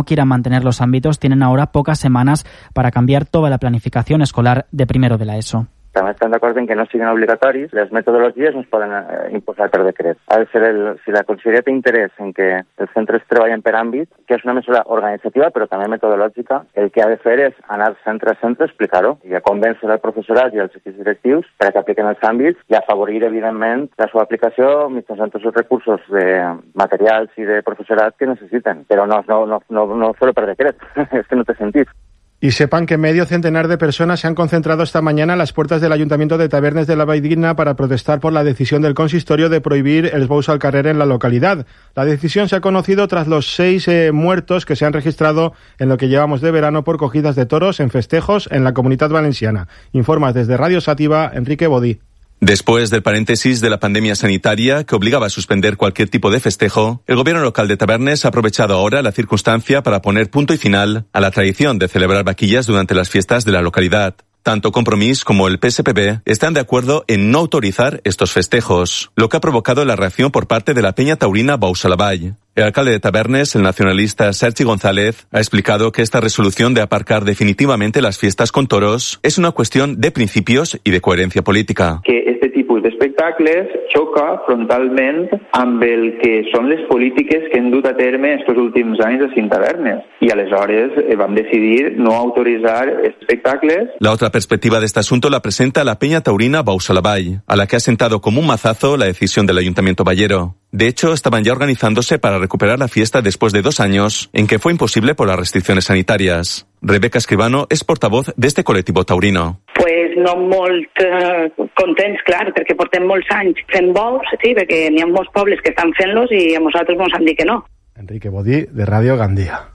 quieran mantener los ámbitos tienen ahora pocas semanas para canviar toda la planificación escolar de primero de la ESO. També estan d'acord en que no siguin obligatoris, les metodologies no es poden imposar per decret. Ha de ser si la conselleria té interès en que els centres treballen per àmbit, que és una mesura organitzativa però també metodològica, el que ha de fer és anar centre a centre, explicar-ho i a convèncer el professorat i els equips directius perquè apliquen els àmbits i afavorir, evidentment, la seva aplicació mitjançant tots els recursos de materials i de professorat que necessiten. Però no fer-ho per decret, és que no té sentit. Y sepan que medio centenar de personas se han concentrado esta mañana en las puertas del Ayuntamiento de Tabernes de la Valldigna para protestar por la decisión del consistorio de prohibir el bous al carrer en la localidad. La decisión se ha conocido tras los 6 muertos que se han registrado en lo que llevamos de verano por cogidas de toros en festejos en la Comunitat Valenciana. Informa desde Radio Sativa, Enrique Bodí. Después del paréntesis de la pandemia sanitaria que obligaba a suspender cualquier tipo de festejo, el gobierno local de Tabernes ha aprovechado ahora la circunstancia para poner punto y final a la tradición de celebrar vaquillas durante las fiestas de la localidad. Tanto Compromís como el PSPB están de acuerdo en no autorizar estos festejos, lo que ha provocado la reacción por parte de la Peña Taurina Bous a la Vall. El alcalde de Tabernes, el nacionalista Sergi González, ha explicado que esta resolución de aparcar definitivamente las fiestas con toros es una cuestión de principios y de coherencia política. Que este tipus d'espectacles xoca frontalment amb el que són les polítiques que hem dut a terme estos últims anys a Tabernes. I aleshores vam decidir no autoritzar espectacles. La otra perspectiva de este asunto la presenta la Peña Taurina Bous a la Vall, a la que ha sentado como un mazazo la decisión del Ayuntamiento vallero. De hecho, estaban ya organizándose para recuperar la fiesta después de 2 años en que fue imposible por las restricciones sanitarias. Rebeca Escribano és portavoz d'este col·lectiu taurino. Pues no molt contents, clar, perquè portem molts anys fent bous, sí, perquè n'hi ha molts pobles que estan fent-los i a nosaltres ens han dit que no. Enrique Bodí, de Radio Gandía.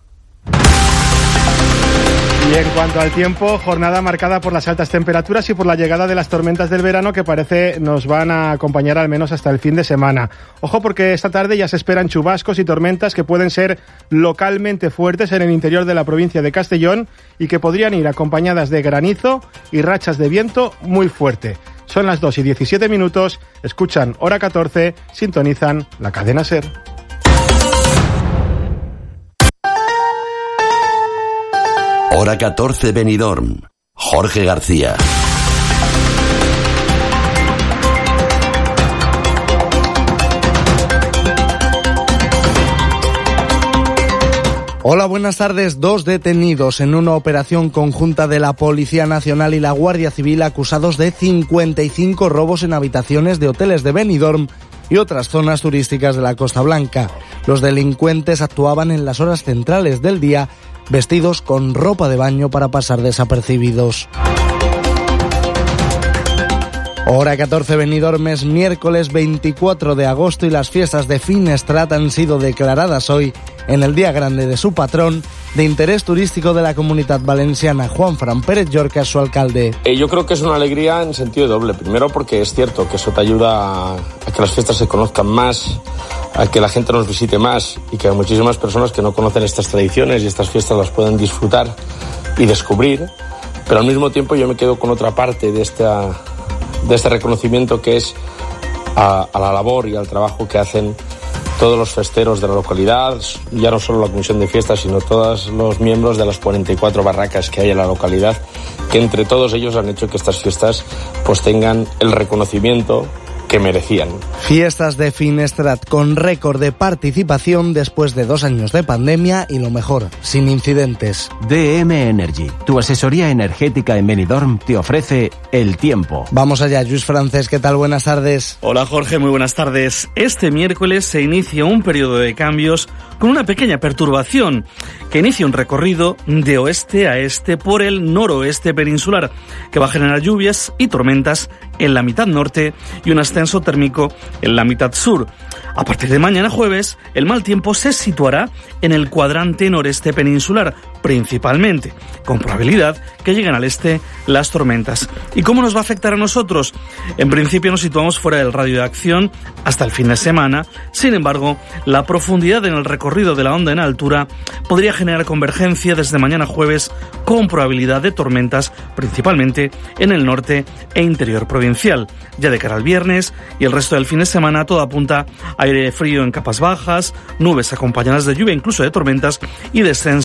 Y en cuanto al tiempo, jornada marcada por las altas temperaturas y por la llegada de las tormentas del verano que parece nos van a acompañar al menos hasta el fin de semana. Ojo porque esta tarde ya se esperan chubascos y tormentas que pueden ser localmente fuertes en el interior de la provincia de Castellón y que podrían ir acompañadas de granizo y rachas de viento muy fuerte. Son las 2:17, escuchan Hora 14, sintonizan la cadena SER. Hora 14 Benidorm. Jorge García. Hola, buenas tardes. 2 detenidos en una operación conjunta de la Policía Nacional y la Guardia Civil acusados de 55 robos en habitaciones de hoteles de Benidorm y otras zonas turísticas de la Costa Blanca. Los delincuentes actuaban en las horas centrales del día vestidos con ropa de baño para pasar desapercibidos. Hora 14 Benidorm es miércoles 24 de agosto y las fiestas de Finestrat han sido declaradas hoy en el día grande de su patrón de interés turístico de la Comunitat Valenciana. Juanfran Pérez Llorca es su alcalde. Yo creo que es una alegría en sentido doble. Primero porque es cierto que eso te ayuda a que las fiestas se conozcan más, a que la gente nos visite más y que hay muchísimas personas que no conocen estas tradiciones y estas fiestas las pueden disfrutar y descubrir. Pero al mismo tiempo yo me quedo con otra parte de este reconocimiento que es a la labor y al trabajo que hacen todos los festeros de la localidad, ya no solo la comisión de fiestas, sino todos los miembros de las 44 barracas que hay en la localidad, que entre todos ellos han hecho que estas fiestas pues tengan el reconocimiento que merecían. Fiestas de Finestrat con récord de participación después de 2 años de pandemia y lo mejor, sin incidentes. DM Energy, tu asesoría energética en Benidorm, te ofrece el tiempo. Vamos allá, Lluís Francés, ¿qué tal? Buenas tardes. Hola Jorge, muy buenas tardes. Este miércoles se inicia un periodo de cambios con una pequeña perturbación que inicia un recorrido de oeste a este por el noroeste peninsular que va a generar lluvias y tormentas en la mitad norte y un ascenso térmico en la mitad sur. A partir de mañana jueves, el mal tiempo se situará en el cuadrante noreste peninsular, principalmente, con probabilidad que lleguen al este las tormentas. ¿Y cómo nos va a afectar a nosotros? En principio nos situamos fuera del radio de acción hasta el fin de semana. Sin embargo, la profundidad en el recorrido de la onda en altura podría generar convergencia desde mañana jueves con probabilidad de tormentas, principalmente en el norte e interior provincial. Ya de cara al viernes y el resto del fin de semana, todo apunta a aire frío en capas bajas, nubes acompañadas de lluvia, incluso de tormentas y descenso